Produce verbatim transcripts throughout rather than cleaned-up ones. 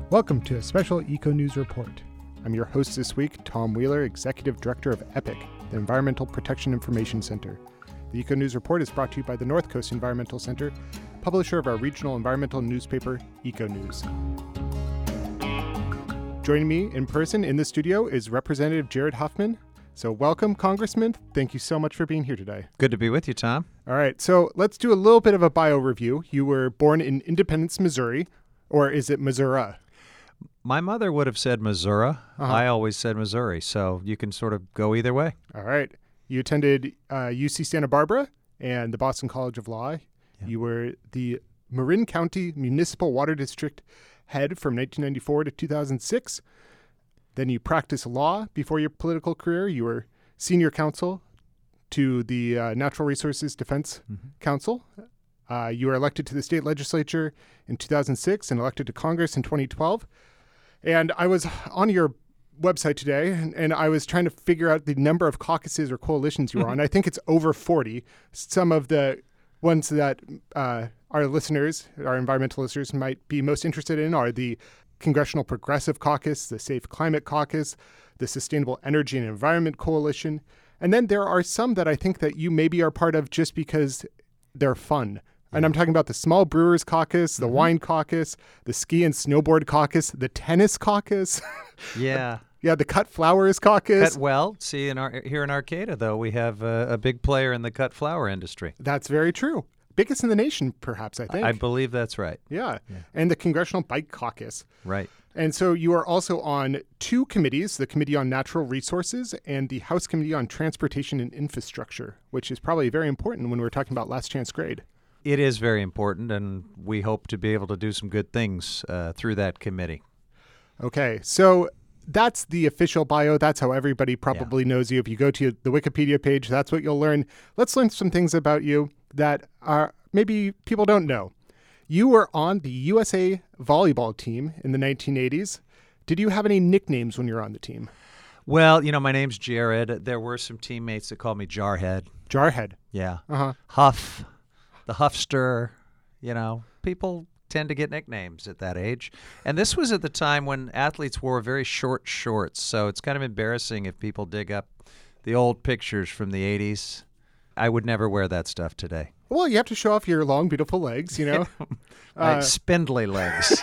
Welcome to a special Eco News Report. I'm your host this week, Tom Wheeler, Executive Director of EPIC, the Environmental Protection Information Center. The Eco News Report is brought to you by the North Coast Environmental Center, publisher of our regional environmental newspaper, Eco News. Joining me in person in the studio is Representative Jared Huffman. So welcome, Congressman. Thank you so much for being here today. Good to be with you, Tom. All right, so let's do a little bit of a bio review. You were born in Independence, Missouri, or is it Missouri? My mother would have said Missouri. Uh-huh. I always said Missouri, so you can sort of go either way. All right. You attended uh, U C Santa Barbara and the Boston College of Law. Yeah. You were the Marin County Municipal Water District head from nineteen ninety-four to two thousand six. Then you practiced law before your political career. You were senior counsel to the uh, Natural Resources Defense Mm-hmm. Council. Uh, you were elected to the state legislature in two thousand six and elected to Congress in twenty twelve. And I was on your website today, and, and I was trying to figure out the number of caucuses or coalitions you were on. I think it's over forty. Some of the ones that uh, our listeners, our environmental listeners, might be most interested in are the Congressional Progressive Caucus, the Safe Climate Caucus, the Sustainable Energy and Environment Coalition. And then there are some that I think that you maybe are part of just because they're fun. And I'm talking about the Small Brewers Caucus, the Mm-hmm. Wine Caucus, the Ski and Snowboard Caucus, the Tennis Caucus. Yeah. Yeah, the Cut Flowers Caucus. Cut, well, see, in our, here in Arcata, though, we have a, a big player in the cut flower industry. That's very true. Biggest in the nation, perhaps, I think. I believe that's right. yeah. Yeah. And the Congressional Bike Caucus. Right. And so you are also on two committees, the Committee on Natural Resources and the House Committee on Transportation and Infrastructure, which is probably very important when we're talking about last chance grade. It is very important, and we hope to be able to do some good things uh, through that committee. Okay, so that's the official bio. That's how everybody probably knows you. If you go to the Wikipedia page, that's what you'll learn. Let's learn some things about you that are maybe people don't know. You were on the U S A volleyball team in the nineteen eighties. Did you have any nicknames when you were on the team? Well, you know, my name's Jared. There were some teammates that called me Jarhead. Jarhead. Yeah. Uh-huh. Huff, the Huffster, you know, people tend to get nicknames at that age. And this was at the time when athletes wore very short shorts, so it's kind of embarrassing if people dig up the old pictures from the eighties. I would never wear that stuff today. Well, you have to show off your long, beautiful legs, you know. Right, Uh, spindly legs.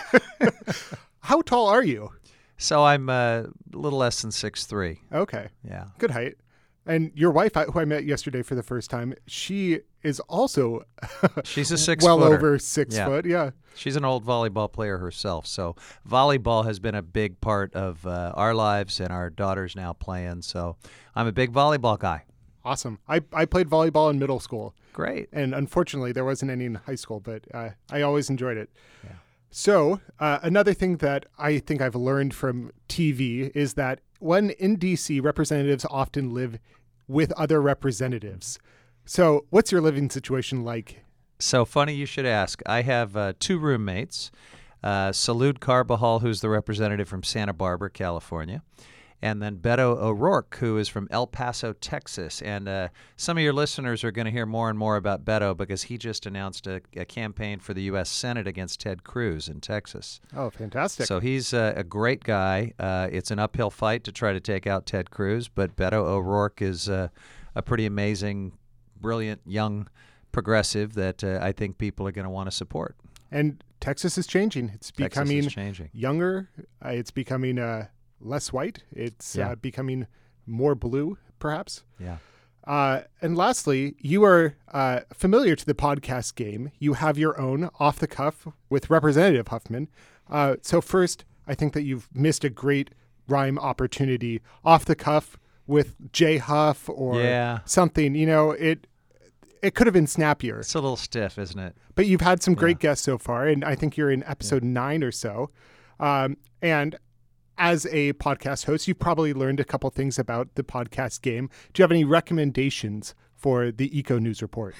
How tall are you? So I'm uh, a little less than six three. Okay, Yeah. good height. And your wife, I- who I met yesterday for the first time, she is also She's a six well footer. over six Yeah. foot. Yeah. She's an old volleyball player herself. So volleyball has been a big part of uh, our lives, and our daughter's now playing. So I'm a big volleyball guy. Awesome. I, I played volleyball in middle school, Great. and unfortunately there wasn't any in high school, but uh, I always enjoyed it. Yeah. So uh, another thing that I think I've learned from T V is that when in D C, representatives often live with other representatives. So what's your living situation like? So funny you should ask. I have uh, two roommates, uh, Salud Carbajal, who's the representative from Santa Barbara, California, and then Beto O'Rourke, who is from El Paso, Texas. And uh, some of your listeners are going to hear more and more about Beto because he just announced a, a campaign for the U S Senate against Ted Cruz in Texas. Oh, fantastic. So he's uh, a great guy. Uh, it's an uphill fight to try to take out Ted Cruz, but Beto O'Rourke is uh, a pretty amazing, brilliant, young progressive that uh, I think people are going to want to support. And Texas is changing. It's Texas becoming is changing. younger. Uh, it's becoming uh, less white. It's Yeah. uh, becoming more blue, perhaps. Yeah. Uh, and lastly, you are uh, familiar to the podcast game. You have your own off the cuff with Representative Huffman. Uh, so first, I think that you've missed a great rhyme opportunity off the cuff with J Huff or Yeah. something. You know, it it could have been snappier. It's a little stiff, isn't it? But you've had some great guests so far, and I think you're in episode nine or so. Um, and as a podcast host, you've probably learned a couple things about the podcast game. Do you have any recommendations for the Eco News Report?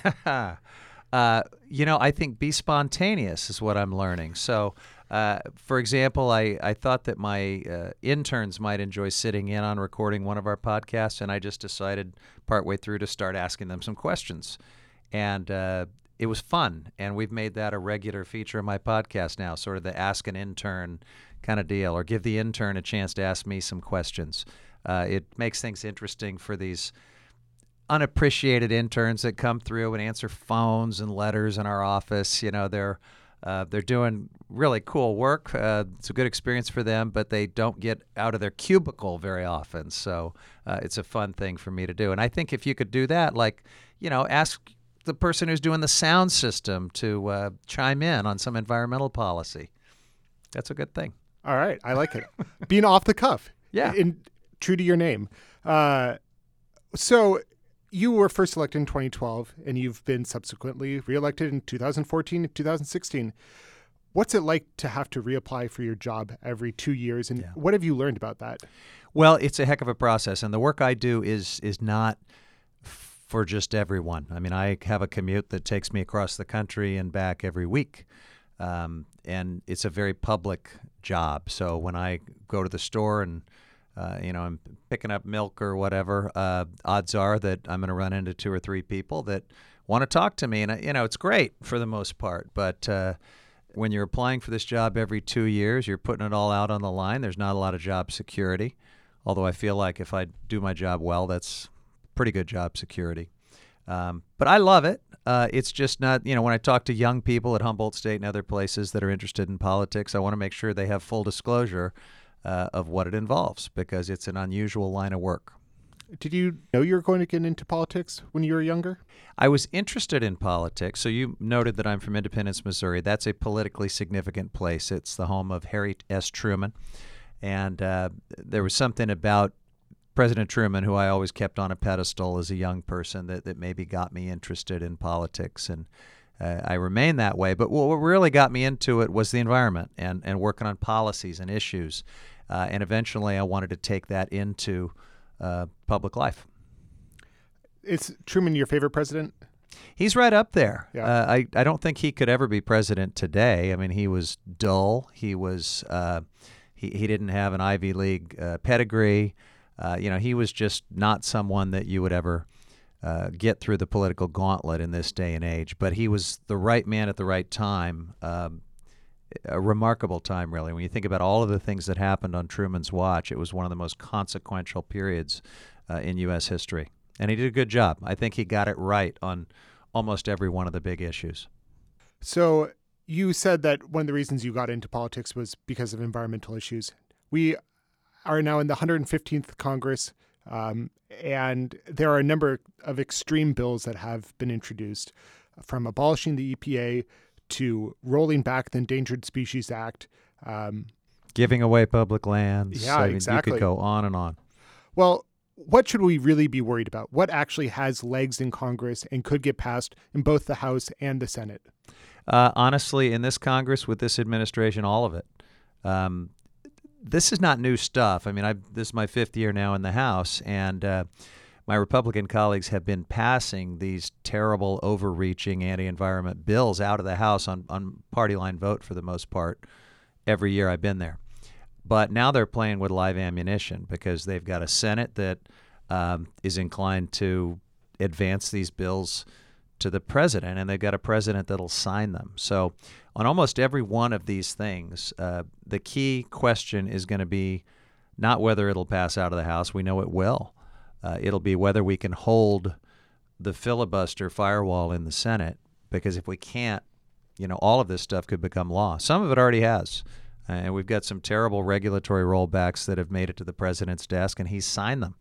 uh, you know, I think be spontaneous is what I'm learning. So, uh, for example, I, I thought that my uh, interns might enjoy sitting in on recording one of our podcasts, and I just decided partway through to start asking them some questions. And uh, it was fun, and we've made that a regular feature of my podcast now, sort of the Ask an Intern kind of deal, or give the intern a chance to ask me some questions. Uh, it makes things interesting for these unappreciated interns that come through and answer phones and letters in our office. You know, they're uh, they're doing really cool work. Uh, it's a good experience for them, but they don't get out of their cubicle very often. So uh, it's a fun thing for me to do. And I think if you could do that, like, you know, ask the person who's doing the sound system to uh, chime in on some environmental policy. That's a good thing. All right. I like it. Being off the cuff. Yeah. In, true to your name. Uh, so you were first elected in twenty twelve, and you've been subsequently reelected in two thousand fourteen and two thousand sixteen. What's it like to have to reapply for your job every two years, and yeah. what have you learned about that? Well, it's a heck of a process, and the work I do is is not for just everyone. I mean, I have a commute that takes me across the country and back every week, um, and it's a very public job. So when I go to the store and Uh, you know, I'm picking up milk or whatever, uh, odds are that I'm going to run into two or three people that want to talk to me. And, you know, it's great for the most part. But uh, when you're applying for this job every two years, you're putting it all out on the line. There's not a lot of job security, although I feel like if I do my job well, that's pretty good job security. Um, but I love it. Uh, it's just not, you know, when I talk to young people at Humboldt State and other places that are interested in politics, I want to make sure they have full disclosure Uh, of what it involves, because it's an unusual line of work. Did you know you were going to get into politics when you were younger? I was interested in politics. So you noted that I'm from Independence, Missouri. That's a politically significant place. It's the home of Harry S. Truman. And uh, there was something about President Truman, who I always kept on a pedestal as a young person, that, that maybe got me interested in politics. And Uh, I remain that way. But what really got me into it was the environment and, and working on policies and issues. Uh, and eventually I wanted to take that into uh, public life. Is Truman your favorite president? He's right up there. Yeah. Uh, I, I don't think he could ever be president today. I mean, he was dull. He was uh, he, he didn't have an Ivy League uh, pedigree. Uh, you know, he was just not someone that you would ever Uh, get through the political gauntlet in this day and age. But he was the right man at the right time, um, a remarkable time, really. When you think about all of the things that happened on Truman's watch, it was one of the most consequential periods uh, in U S history. And he did a good job. I think he got it right on almost every one of the big issues. So you said that one of the reasons you got into politics was because of environmental issues. We are now in the one hundred fifteenth Congress. Um, and there are a number of extreme bills that have been introduced, from abolishing the E P A to rolling back the Endangered Species Act. Um, Giving away public lands. Yeah, I mean, exactly. You could go on and on. Well, what should we really be worried about? What actually has legs in Congress and could get passed in both the House and the Senate? Uh, honestly, in this Congress, with this administration, all of it. Um, This is not new stuff. I mean, I this is my fifth year now in the House, and uh, my Republican colleagues have been passing these terrible, overreaching anti-environment bills out of the House on, on party line vote for the most part every year I've been there. But now they're playing with live ammunition, because they've got a Senate that um, is inclined to advance these bills to the president, and they've got a president that'll sign them. So on almost every one of these things, uh, the key question is going to be not whether it'll pass out of the House. We know it will. Uh, it'll be whether we can hold the filibuster firewall in the Senate, because if we can't, you know, all of this stuff could become law. Some of it already has. Uh, and we've got some terrible regulatory rollbacks that have made it to the president's desk, and he's signed them.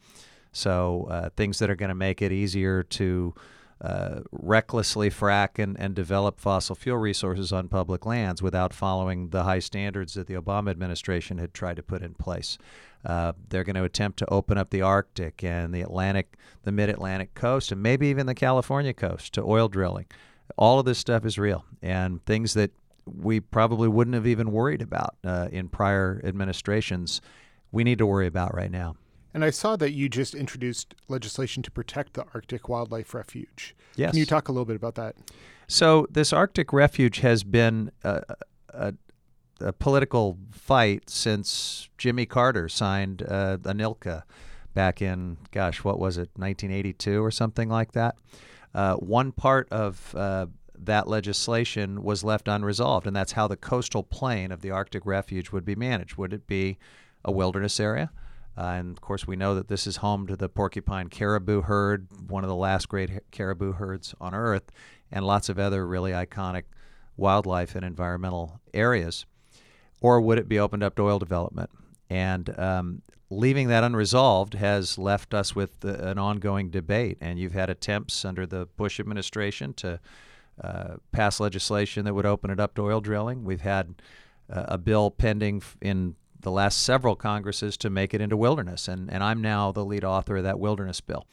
So uh, things that are going to make it easier to Uh, recklessly frack and, and develop fossil fuel resources on public lands without following the high standards that the Obama administration had tried to put in place. Uh, they're going to attempt to open up the Arctic and the Atlantic, the mid-Atlantic coast, and maybe even the California coast to oil drilling. All of this stuff is real, and things that we probably wouldn't have even worried about uh, in prior administrations, we need to worry about right now. And I saw that you just introduced legislation to protect the Arctic Wildlife Refuge. Yes. Can you talk a little bit about that? So this Arctic Refuge has been a, a, a political fight since Jimmy Carter signed uh, ANILCA back in, gosh, what was it, nineteen eighty-two or something like that. Uh, one part of uh, that legislation was left unresolved, and that's how the coastal plain of the Arctic Refuge would be managed. Would it be a wilderness area? Uh, and, of course, we know that this is home to the porcupine caribou herd, one of the last great caribou herds on Earth, and lots of other really iconic wildlife and environmental areas. Or would it be opened up to oil development? And um, leaving that unresolved has left us with the, an ongoing debate. And you've had attempts under the Bush administration to uh, pass legislation that would open it up to oil drilling. We've had uh, a bill pending in the last several Congresses to make it into wilderness. And, and I'm now the lead author of that wilderness bill.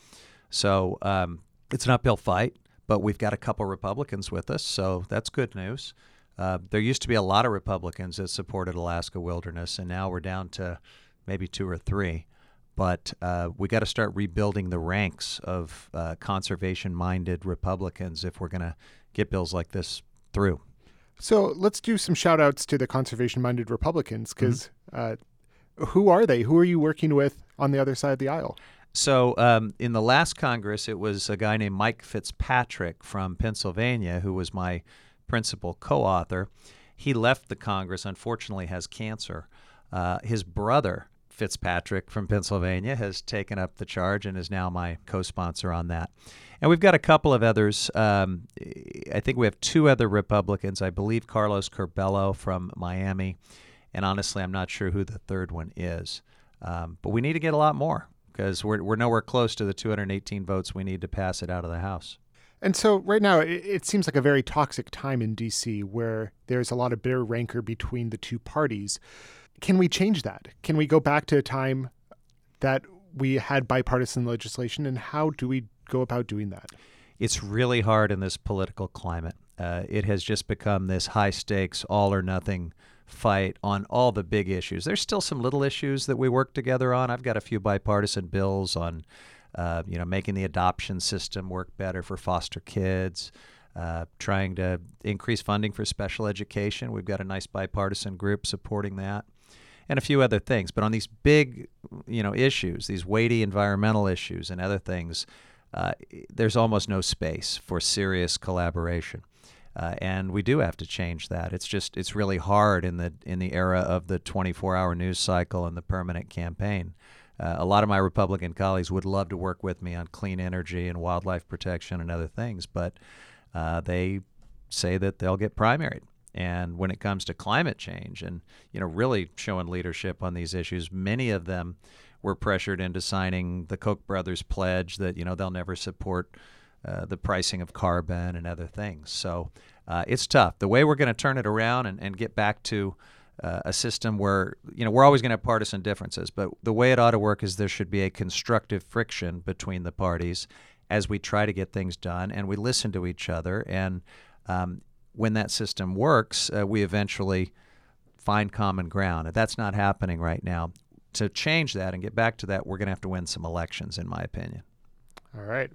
So um, it's an uphill fight, but we've got a couple Republicans with us, so that's good news. Uh, there used to be a lot of Republicans that supported Alaska wilderness, and now we're down to maybe two or three. But uh, we got to start rebuilding the ranks of uh, conservation-minded Republicans if we're going to get bills like this through. So let's do some shout-outs to the conservation-minded Republicans, because mm-hmm. uh, who are they? Who are you working with on the other side of the aisle? So um, in the last Congress, it was a guy named Mike Fitzpatrick from Pennsylvania who was my principal co-author. He left the Congress, unfortunately has cancer. Uh, his brother, Fitzpatrick from Pennsylvania, has taken up the charge and is now my co-sponsor on that. And we've got a couple of others. Um, I think we have two other Republicans. I believe Carlos Curbelo from Miami. And honestly, I'm not sure who the third one is. Um, but we need to get a lot more because we're, we're nowhere close to the two hundred eighteen votes we need to pass it out of the House. And so right now, it, it seems like a very toxic time in D C where there's a lot of bitter rancor between the two parties. Can we change that? Can we go back to a time that we had bipartisan legislation, and how do we go about doing that? It's really hard in this political climate. Uh, it has just become this high-stakes, all-or-nothing fight on all the big issues. There's still some little issues that we work together on. I've got a few bipartisan bills on Uh, you know, making the adoption system work better for foster kids, uh, trying to increase funding for special education. We've got a nice bipartisan group supporting that, and a few other things. But on these big, you know, issues, these weighty environmental issues and other things, uh, there's almost no space for serious collaboration. Uh, and we do have to change that. It's just, it's really hard in the in the era of the twenty-four hour news cycle and the permanent campaign. Uh, a lot of my Republican colleagues would love to work with me on clean energy and wildlife protection and other things, but uh, they say that they'll get primaried. And when it comes to climate change and, you know, really showing leadership on these issues, many of them were pressured into signing the Koch brothers pledge that, you know, they'll never support uh, the pricing of carbon and other things. So uh, it's tough. The way we're going to turn it around and, and get back to Uh, a system where, you know, we're always going to have partisan differences, but the way it ought to work is there should be a constructive friction between the parties as we try to get things done and we listen to each other. And um, when that system works, uh, we eventually find common ground. And that's not happening right now. To change that and get back to that, we're going to have to win some elections, in my opinion. All right.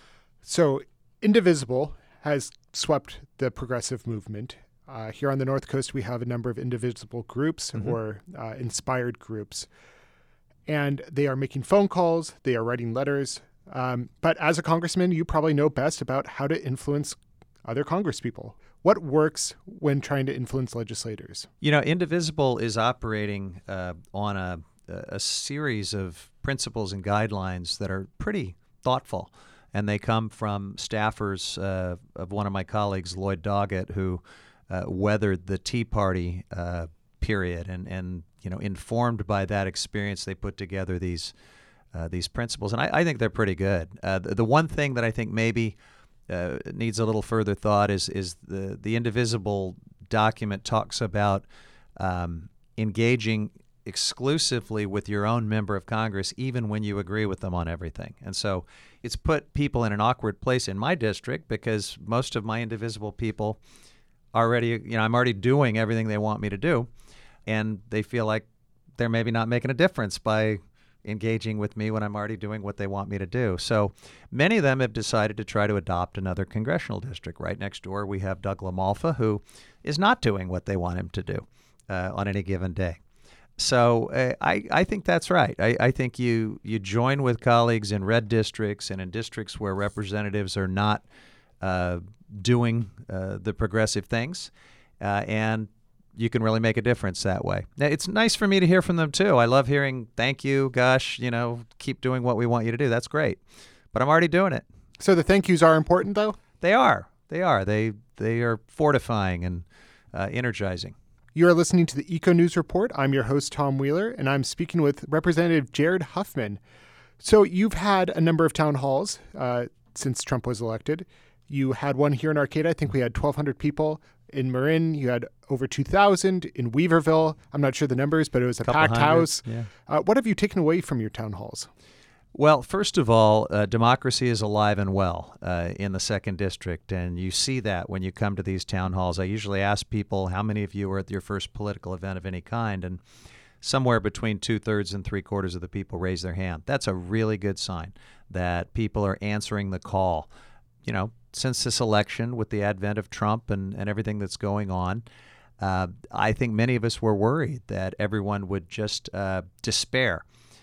So Indivisible has swept the progressive movement. Uh, here on the North Coast, we have a number of indivisible groups mm-hmm. or uh, inspired groups. And they are making phone calls. They are writing letters. Um, but as a congressman, you probably know best about how to influence other congresspeople. What works when trying to influence legislators? You know, Indivisible is operating uh, on a, a series of principles and guidelines that are pretty thoughtful. And they come from staffers uh, of one of my colleagues, Lloyd Doggett, who Uh, weathered the Tea Party uh, period, and, and you know, informed by that experience, they put together these uh, these principles, and I, I think they're pretty good. Uh, the, the one thing that I think maybe uh, needs a little further thought is is the the Indivisible document talks about um, engaging exclusively with your own member of Congress, even when you agree with them on everything, and so it's put people in an awkward place in my district because most of my Indivisible people already, you know, I'm already doing everything they want me to do, and they feel like they're maybe not making a difference by engaging with me when I'm already doing what they want me to do. So many of them have decided to try to adopt another congressional district. Right next door, we have Doug LaMalfa, who is not doing what they want him to do uh, on any given day. So uh, I, I think that's right. I, I think you, you join with colleagues in red districts and in districts where representatives are not uh, doing uh, the progressive things, uh, and you can really make a difference that way. Now, it's nice for me to hear from them too. I love hearing thank you, gosh, you know, keep doing what we want you to do. That's great. But I'm already doing it. So the thank yous are important, though? They are. They are. They they are fortifying and uh, energizing. You are listening to the Eco News Report. I'm your host, Tom Wheeler, and I'm speaking with Representative Jared Huffman. So you've had a number of town halls uh, since Trump was elected. You had one here in Arcata. I think we had twelve hundred people. In Marin, you had over two thousand. In Weaverville, I'm not sure the numbers, but it was a Couple packed hundred, house. yeah. Uh, what have you taken away from your town halls? Well, first of all, uh, democracy is alive and well uh, in the second District, and you see that when you come to these town halls. I usually ask people, how many of you were at your first political event of any kind? And somewhere between two-thirds and three-quarters of the people raise their hand. That's a really good sign that people are answering the call. You know, since this election, with the advent of Trump and, and everything that's going on, uh, I think many of us were worried that everyone would just uh, despair.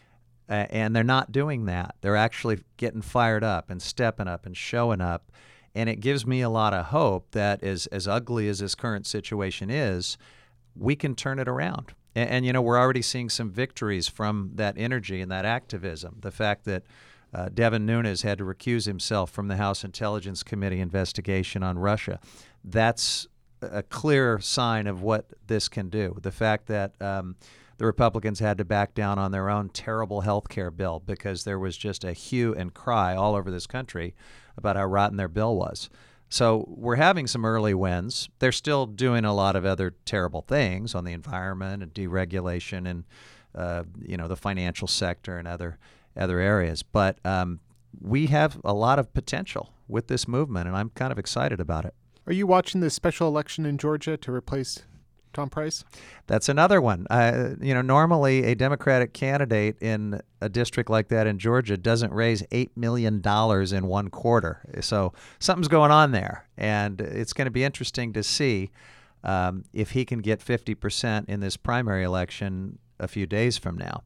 Uh, and they're not doing that. They're actually getting fired up and stepping up and showing up. And it gives me a lot of hope that as, as ugly as this current situation is, we can turn it around. And, and, you know, we're already seeing some victories from that energy and that activism. The fact that uh, Devin Nunes had to recuse himself from the House Intelligence Committee investigation on Russia, that's a clear sign of what this can do. The fact that um, the Republicans had to back down on their own terrible health care bill because there was just a hue and cry all over this country about how rotten their bill was. So we're having some early wins. They're still doing a lot of other terrible things on the environment and deregulation and uh, you know the financial sector and other other areas. But um, we have a lot of potential with this movement, and I'm kind of excited about it. Are you watching the special election in Georgia to replace Tom Price? That's another one. Uh, you know, normally a Democratic candidate in a district like that in Georgia doesn't raise eight million dollars in one quarter. So something's going on there. And it's going to be interesting to see um, if he can get fifty percent in this primary election a few days from now.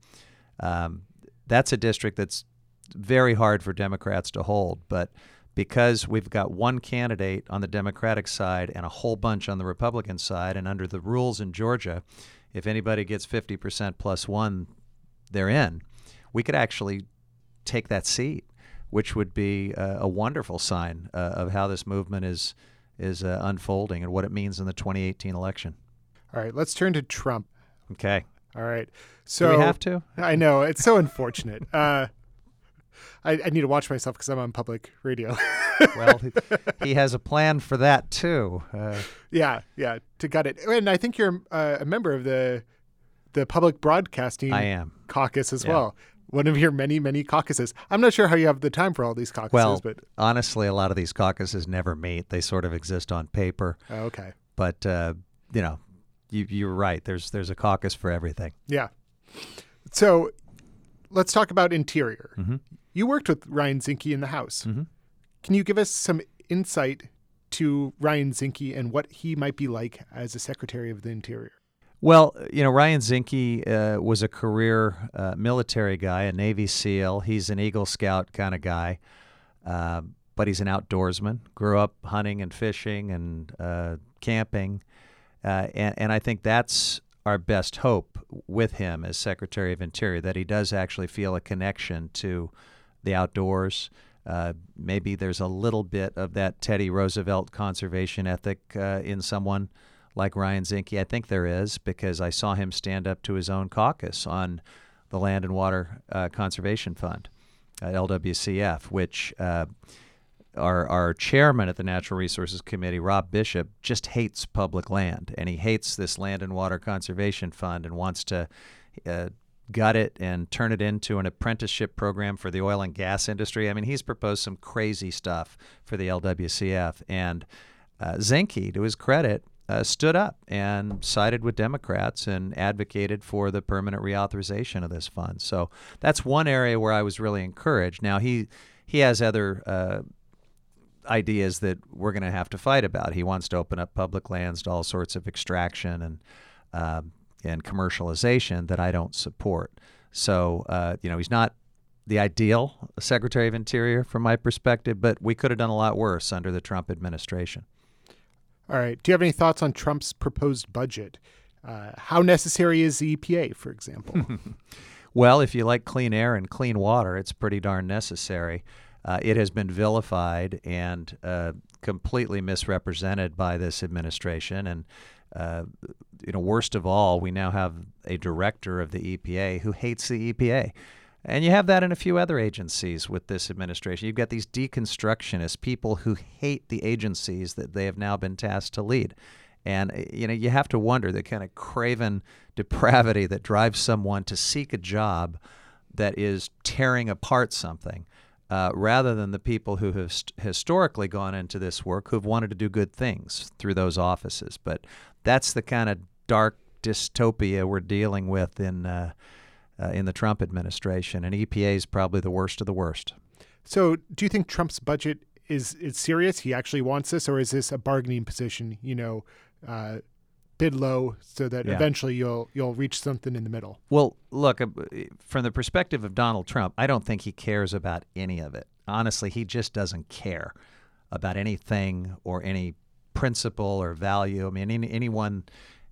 Um, that's a district that's very hard for Democrats to hold. But because we've got one candidate on the Democratic side and a whole bunch on the Republican side, and under the rules in Georgia, if anybody gets fifty percent plus one, they're in. We could actually take that seat, which would be a, a wonderful sign uh, of how this movement is is uh, unfolding and what it means in the twenty eighteen election. All right, let's turn to Trump. Okay. All right. So Do we have to? I know. It's so unfortunate. Uh, I, I need to watch myself because I'm on public radio. Well, he, he has a plan for that, too. Uh, yeah, yeah, to gut it. And I think you're uh, a member of the the public broadcasting I am. caucus as Yeah. well. One of your many, many caucuses. I'm not sure how you have the time for all these caucuses. well, but honestly, a lot of these caucuses never meet. They sort of exist on paper. oh, okay. But, uh, you know, you, you're right. There's there's a caucus for everything. Yeah. So let's talk about interior. Mm-hmm. You worked with Ryan Zinke in the House. Mm-hmm. Can you give us some insight to Ryan Zinke and what he might be like as a Secretary of the Interior? Well, you know, Ryan Zinke uh, was a career uh, military guy, a Navy SEAL. He's an Eagle Scout kind of guy, uh, but he's an outdoorsman. Grew up hunting and fishing and uh, camping, uh, and, and I think that's our best hope with him as Secretary of Interior, that he does actually feel a connection to the outdoors. Uh, maybe there's a little bit of that Teddy Roosevelt conservation ethic uh, in someone like Ryan Zinke. I think there is, because I saw him stand up to his own caucus on the Land and Water uh, Conservation Fund, uh, L W C F, which uh, our, our chairman at the Natural Resources Committee, Rob Bishop, just hates public land, and he hates this Land and Water Conservation Fund and wants to uh, gut it and turn it into an apprenticeship program for the oil and gas industry. I mean, he's proposed some crazy stuff for the L W C F. And uh, Zinke, to his credit, uh, stood up and sided with Democrats and advocated for the permanent reauthorization of this fund. So that's one area where I was really encouraged. Now, he, he has other uh, ideas that we're going to have to fight about. He wants to open up public lands to all sorts of extraction and um, and commercialization that I don't support. So, uh, you know, he's not the ideal Secretary of Interior from my perspective, but we could have done a lot worse under the Trump administration. All right. Do you have any thoughts on Trump's proposed budget? Uh, how necessary is the E P A, for example? Well, if you like clean air and clean water, it's pretty darn necessary. Uh, it has been vilified and uh, completely misrepresented by this administration. And, uh, you know, worst of all, we now have a director of the E P A who hates the E P A. And you have that in a few other agencies with this administration. You've got these deconstructionists, people who hate the agencies that they have now been tasked to lead. And, you know, you have to wonder the kind of craven depravity that drives someone to seek a job that is tearing apart something, uh, rather than the people who have st- historically gone into this work who've wanted to do good things through those offices. But that's the kind of dark dystopia we're dealing with in uh, uh, in the Trump administration, and E P A is probably the worst of the worst. So do you think Trump's budget is, is serious? He actually wants this, or is this a bargaining position, you know, uh, bid low so that Yeah. eventually you'll you'll reach something in the middle? Well, look, uh, from the perspective of Donald Trump, I don't think he cares about any of it. Honestly, he just doesn't care about anything or any principle or value. I mean, any, anyone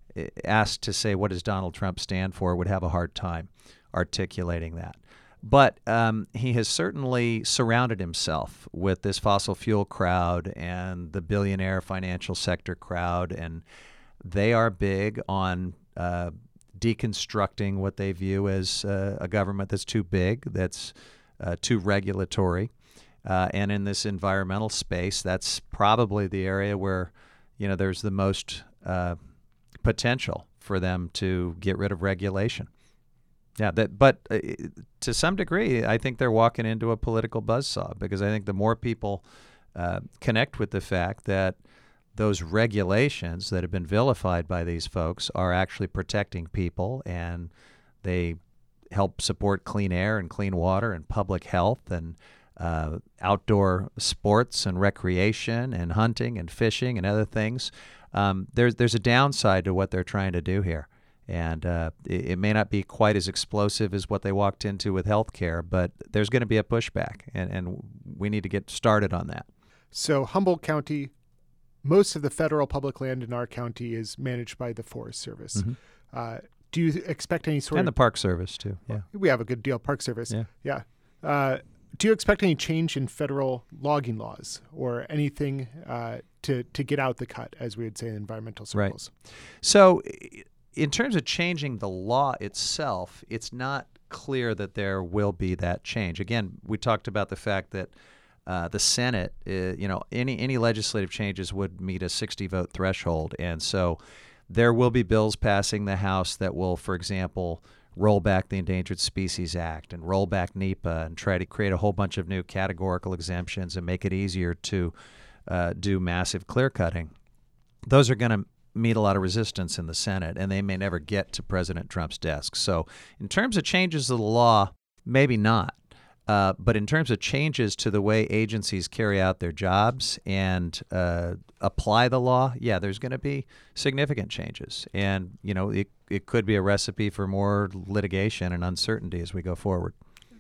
asked to say, what does Donald Trump stand for, would have a hard time articulating that. But um, he has certainly surrounded himself with this fossil fuel crowd and the billionaire financial sector crowd, and they are big on uh, deconstructing what they view as uh, a government that's too big, that's uh, too regulatory. Uh, and in this environmental space, that's probably the area where, you know, there's the most uh, potential for them to get rid of regulation. Yeah, that, but uh, to some degree, I think they're walking into a political buzzsaw, because I think the more people uh, connect with the fact that those regulations that have been vilified by these folks are actually protecting people, and they help support clean air and clean water and public health and uh, outdoor sports and recreation and hunting and fishing and other things, um, there's there's a downside to what they're trying to do here. And uh, it, it may not be quite as explosive as what they walked into with health care, but there's going to be a pushback, and, and we need to get started on that. So Humboldt County, most of the federal public land in our county is managed by the Forest Service. Mm-hmm. Uh, do you expect any sort And of... the Park Service, too. Yeah. We have a good deal, Park Service. Yeah. Yeah. Uh, do you expect any change in federal logging laws or anything uh, to, to get out the cut, as we would say in environmental circles? Right. So in terms of changing the law itself, it's not clear that there will be that change. Again, we talked about the fact that uh, the Senate, uh, you know, any any legislative changes would meet a sixty vote threshold, and so there will be bills passing the House that will, for example, roll back the Endangered Species Act and roll back NEPA and try to create a whole bunch of new categorical exemptions and make it easier to uh, do massive clear cutting. Those are going to meet a lot of resistance in the Senate, and they may never get to President Trump's desk. So in terms of changes to the law, maybe not. Uh, but in terms of changes to the way agencies carry out their jobs and uh, apply the law, yeah, there's going to be significant changes. And, you know, it, it could be a recipe for more litigation and uncertainty as we go forward.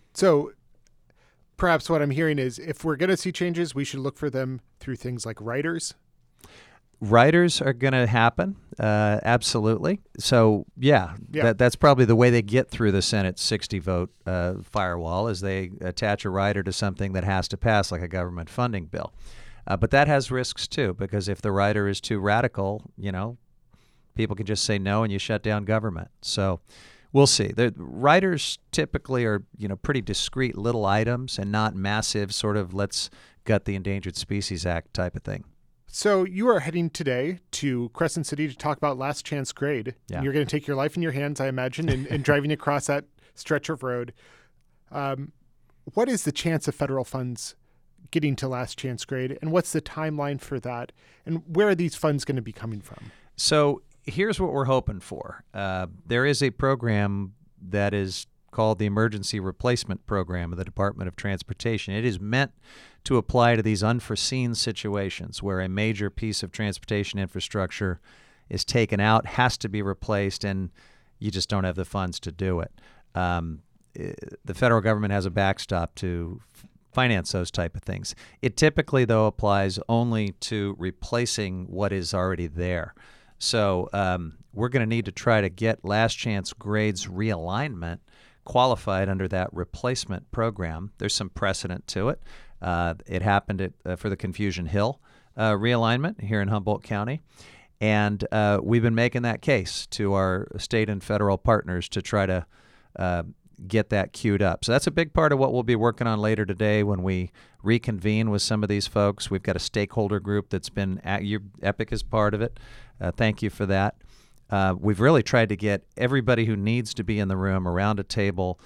So perhaps what I'm hearing is if we're going to see changes, we should look for them through things like riders. Riders are going to happen, uh, absolutely. So, yeah, Yeah. That, that's probably the way they get through the Senate's sixty vote uh, firewall, is they attach a rider to something that has to pass, like a government funding bill. Uh, but that has risks, too, because if the rider is too radical, you know, people can just say no and you shut down government. So we'll see. The riders typically are, you know, pretty discrete little items and not massive sort of let's gut the Endangered Species Act type of thing. So you are heading today to Crescent City to talk about Last Chance Grade. Yeah. And you're going to take your life in your hands, I imagine, and, and driving across that stretch of road. Um, what is the chance of federal funds getting to Last Chance Grade, and what's the timeline for that? And where are these funds going to be coming from? So here's what we're hoping for. Uh, there is a program that is called the Emergency Replacement Program of the Department of Transportation. It is meant to apply to these unforeseen situations where a major piece of transportation infrastructure is taken out, has to be replaced, and you just don't have the funds to do it. Um, the federal government has a backstop to finance those type of things. It typically, though, applies only to replacing what is already there. So um, we're going to need to try to get last chance grades realignment qualified under that replacement program. There's some precedent to it. Uh, it happened at, uh, for the Confusion Hill uh, realignment here in Humboldt County. And uh, we've been making that case to our state and federal partners to try to uh, get that queued up. So that's a big part of what we'll be working on later today when we reconvene with some of these folks. We've got a stakeholder group that's been at you. EPIC is part of it. Uh, thank you for that. Uh, we've really tried to get everybody who needs to be in the room around a table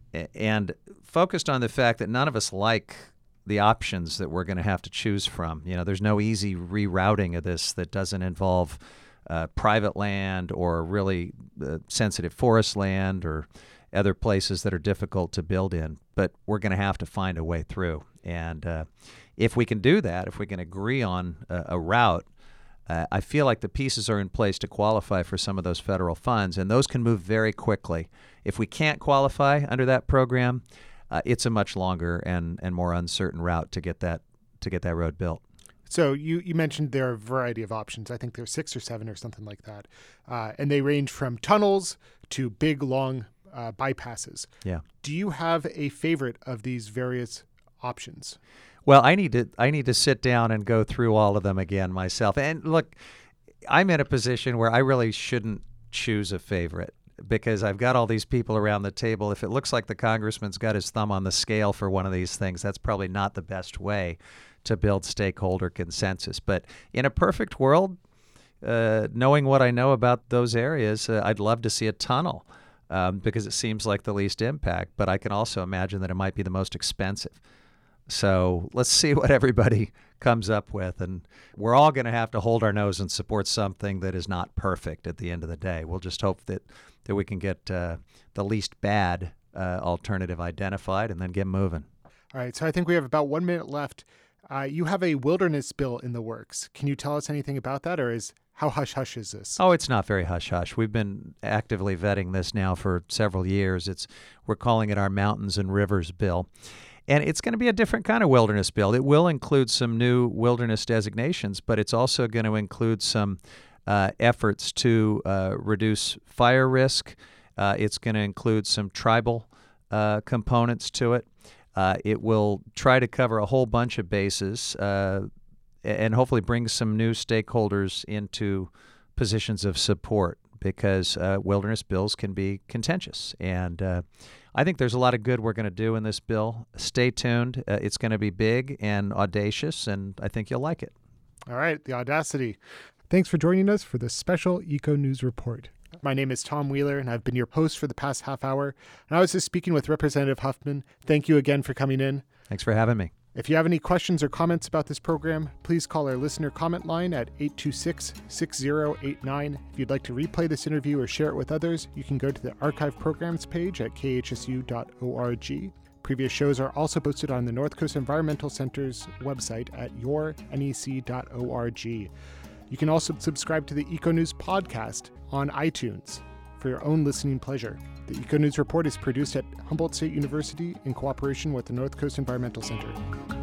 and focused on the fact that none of us like the options that we're going to have to choose from. You know, there's no easy rerouting of this that doesn't involve uh, private land or really uh, sensitive forest land or other places that are difficult to build in. But we're going to have to find a way through. And uh, if we can do that, if we can agree on a, a route, uh, I feel like the pieces are in place to qualify for some of those federal funds, and those can move very quickly. If we can't qualify under that program, Uh, it's a much longer and, and more uncertain route to get that to get that road built. So you, you mentioned there are a variety of options. I think there's six or seven or something like that. Uh, and they range from tunnels to big, long uh, bypasses. Yeah. Do you have a favorite of these various options? Well, I need to I need to sit down and go through all of them again myself. And look, I'm in a position where I really shouldn't choose a favorite, because I've got all these people around the table. If it looks like the congressman's got his thumb on the scale for one of these things, that's probably not the best way to build stakeholder consensus. But in a perfect world, uh, knowing what I know about those areas, uh, I'd love to see a tunnel um, because it seems like the least impact. But I can also imagine that it might be the most expensive. So let's see what everybody comes up with. And we're all going to have to hold our nose and support something that is not perfect at the end of the day. We'll just hope that, that we can get uh, the least bad uh, alternative identified and then get moving. All right. So I think we have about one minute left. Uh, you have a wilderness bill in the works. Can you tell us anything about that, or is how hush-hush is this? Oh, it's not very hush-hush. We've been actively vetting this now for several years. It's we're calling it our Mountains and Rivers Bill. And it's going to be a different kind of wilderness bill. It will include some new wilderness designations, but it's also going to include some uh, efforts to uh, reduce fire risk. Uh, it's going to include some tribal uh, components to it. Uh, it will try to cover a whole bunch of bases uh, and hopefully bring some new stakeholders into positions of support, because uh, wilderness bills can be contentious. And uh, I think there's a lot of good we're going to do in this bill. Stay tuned. Uh, it's going to be big and audacious, and I think you'll like it. All right, the audacity. Thanks for joining us for this special Eco News Report. My name is Tom Wheeler, and I've been your host for the past half hour. And I was just speaking with Representative Huffman. Thank you again for coming in. Thanks for having me. If you have any questions or comments about this program, please call our listener comment line at eight two six, six zero eight nine. If you'd like to replay this interview or share it with others, you can go to the archive programs page at k h s u dot org. Previous shows are also posted on the North Coast Environmental Center's website at your nec dot org. You can also subscribe to the Eco News podcast on iTunes for your own listening pleasure. The Eco News Report is produced at Humboldt State University in cooperation with the North Coast Environmental Center.